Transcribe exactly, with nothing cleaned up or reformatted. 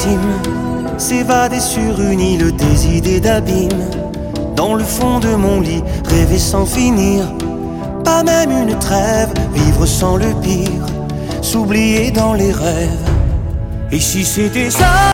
cime, s'évader sur une île des idées d'abîme. Dans le fond de mon lit, rêver sans finir, pas même une trêve, vivre sans le pire, s'oublier dans les rêves. Et si c'était ça